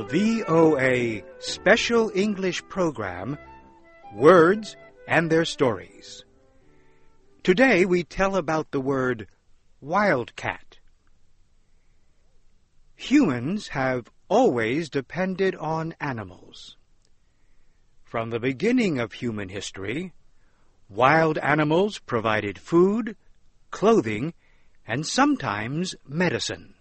the VOA Special English Program, Words and Their Stories. Today we tell about the word wildcat. Humans have always depended on animals. From the beginning of human history, wild animals provided food, clothing, and sometimes medicine.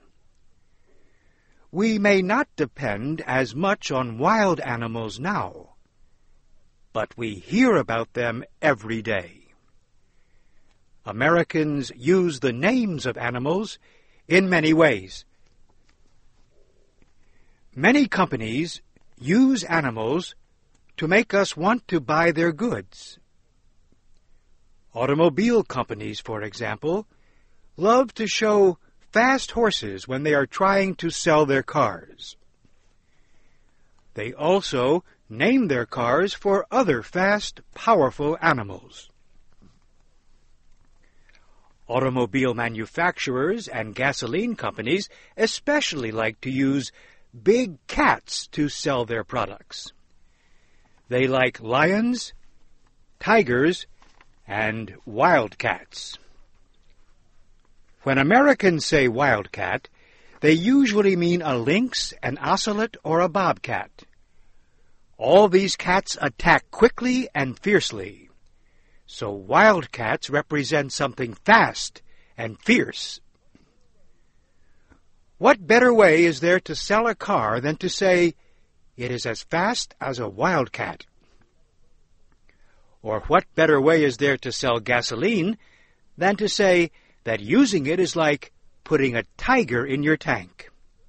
We may not depend as much on wild animals now, but we hear about them every day. Americans use the names of animals in many ways. Many companies use animals to make us want to buy their goods. Automobile companies, for example, love to show fast horses when they are trying to sell their cars. They also name their cars for other fast, powerful animals. Automobile manufacturers and gasoline companies especially like to use big cats to sell their products. They like lions, tigers, and wildcats. When Americans say wildcat, they usually mean a lynx, an ocelot, or a bobcat. All these cats attack quickly and fiercely, so wildcats represent something fast and fierce. What better way is there to sell a car than to say, it is as fast as a wildcat? Or what better way is there to sell gasoline than to say that using it is like putting a tiger in your tank?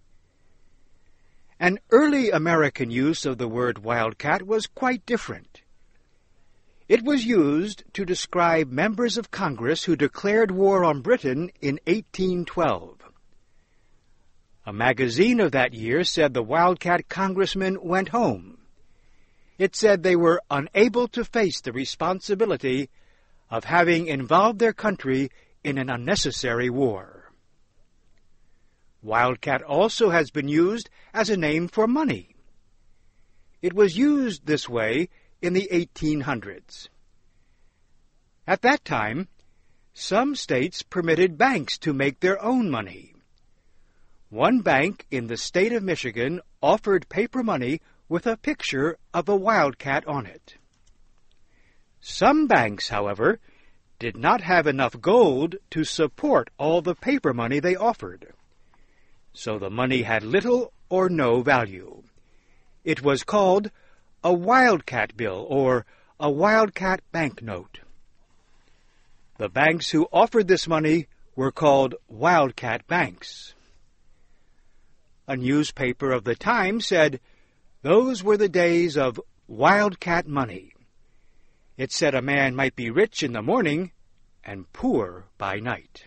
An early American use of the word wildcat was quite different. It was used to describe members of Congress who declared war on Britain in 1812. A magazine of that year said the wildcat congressmen went home. It said they were unable to face the responsibility of having involved their country in an unnecessary war. Wildcat also has been used as a name for money. It was used this way in the 1800s. At that time, some states permitted banks to make their own money. One bank in the state of Michigan offered paper money with a picture of a wildcat on it. Some banks, however, did not have enough gold to support all the paper money they offered, so the money had little or no value. It was called a wildcat bill or a wildcat banknote. The banks who offered this money were called wildcat banks. A newspaper of the time said those were the days of wildcat money. It said a man might be rich in the morning and poor by night.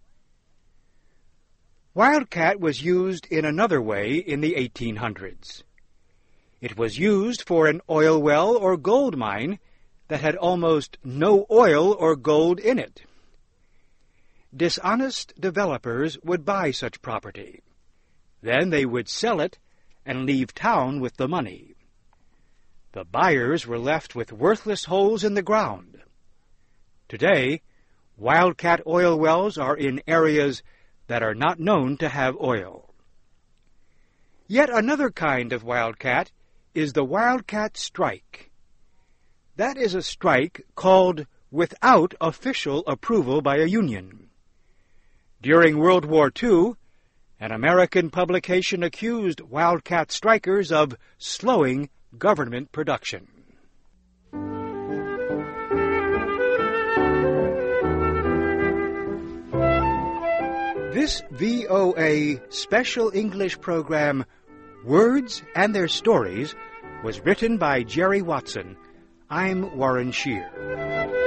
Wildcat was used in another way in the 1800s. It was used for an oil well or gold mine that had almost no oil or gold in it. Dishonest developers would buy such property. Then they would sell it and leave town with the money. The buyers were left with worthless holes in the ground. Today, wildcat oil wells are in areas that are not known to have oil. Yet another kind of wildcat is the wildcat strike. That is a strike called without official approval by a union. During World War II, an American publication accused wildcat strikers of slowing government production. This VOA Special English Program, Words and Their Stories, was written by Jerry Watson. I'm Warren Shear.